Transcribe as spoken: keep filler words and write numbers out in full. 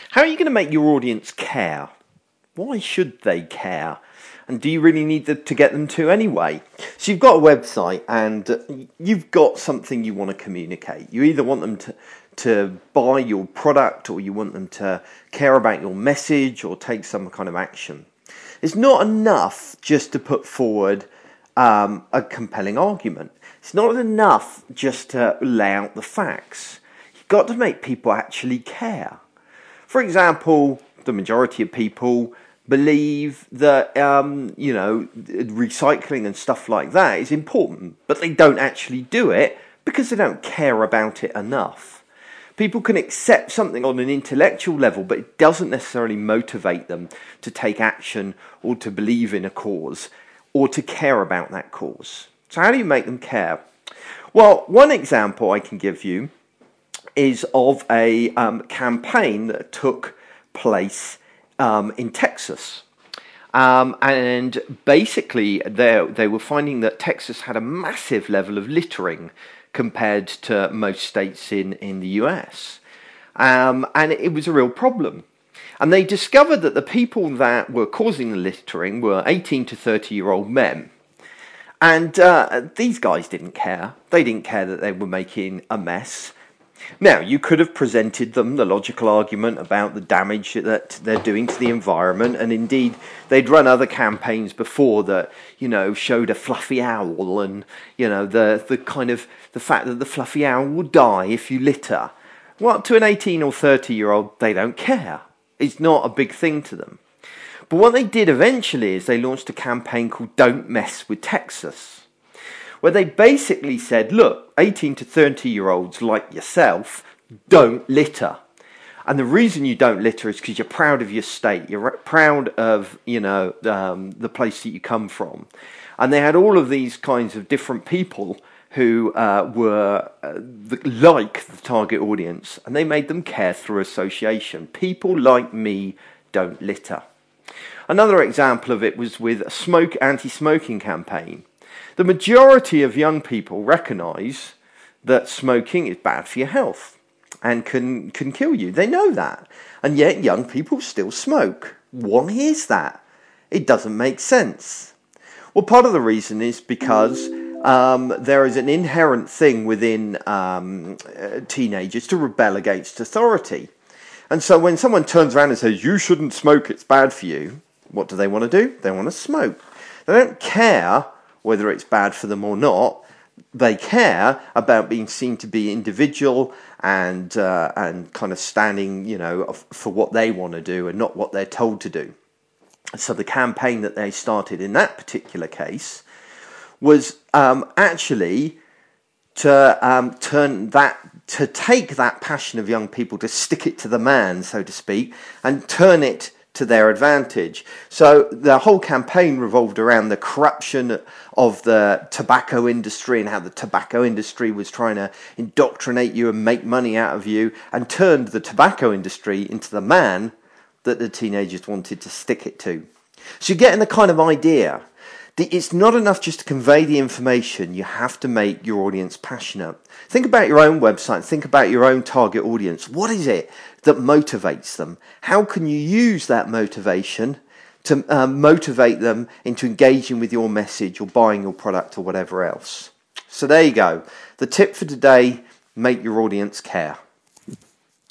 How are you going to make your audience care? Why should they care? And do you really need to get them to anyway? So you've got a website and you've got something you want to communicate. You either want them to, to buy your product, or you want them to care about your message or take some kind of action. It's not enough just to put forward um, a compelling argument. It's not enough just to lay out the facts. You've got to make people actually care. For example, the majority of people believe that, um, you know, recycling and stuff like that is important, but they don't actually do it because they don't care about it enough. People can accept something on an intellectual level, but it doesn't necessarily motivate them to take action or to believe in a cause or to care about that cause. So how do you make them care? Well, one example I can give you is of a um, campaign that took place um, in Texas. Um, and basically, they, they were finding that Texas had a massive level of littering compared to most states in, in the U S. Um, and it was a real problem. And they discovered that the people that were causing the littering were eighteen to thirty year old men. And uh, these guys didn't care. They didn't care that they were making a mess. Now, you could have presented them the logical argument about the damage that they're doing to the environment, and indeed, they'd run other campaigns before that, you know, showed a fluffy owl and, you know, the, the kind of, the fact that the fluffy owl will die if you litter. Well, to an eighteen or thirty year old, they don't care. It's not a big thing to them. But what they did eventually is they launched a campaign called Don't Mess with Texas, where they basically said, look, eighteen to thirty year olds like yourself don't litter. And the reason you don't litter is because you're proud of your state. You're proud of, you know, um, the place that you come from. And they had all of these kinds of different people who uh, were uh, the, like the target audience. And they made them care through association. People like me don't litter. Another example of it was with a smoke anti-smoking campaign. The majority of young people recognise that smoking is bad for your health and can, can kill you. They know that. And yet young people still smoke. Why is that? It doesn't make sense. Well, part of the reason is because um, there is an inherent thing within um, uh, teenagers to rebel against authority. And so when someone turns around and says, you shouldn't smoke, it's bad for you, what do they want to do? They want to smoke. They don't care whether it's bad for them or not. They care about being seen to be individual and uh, and kind of standing, you know, for what they want to do and not what they're told to do. So the campaign that they started in that particular case was um, actually to um, turn that, to take that passion of young people, to stick it to the man, so to speak, and turn it to their advantage. So the whole campaign revolved around the corruption of the tobacco industry and how the tobacco industry was trying to indoctrinate you and make money out of you, and turned the tobacco industry into the man that the teenagers wanted to stick it to. So you're getting the kind of idea. It's not enough just to convey the information. You have to make your audience passionate. Think about your own website. Think about your own target audience. What is it that motivates them? How can you use that motivation to uh, motivate them into engaging with your message or buying your product or whatever else? So there you go. The tip for today, make your audience care.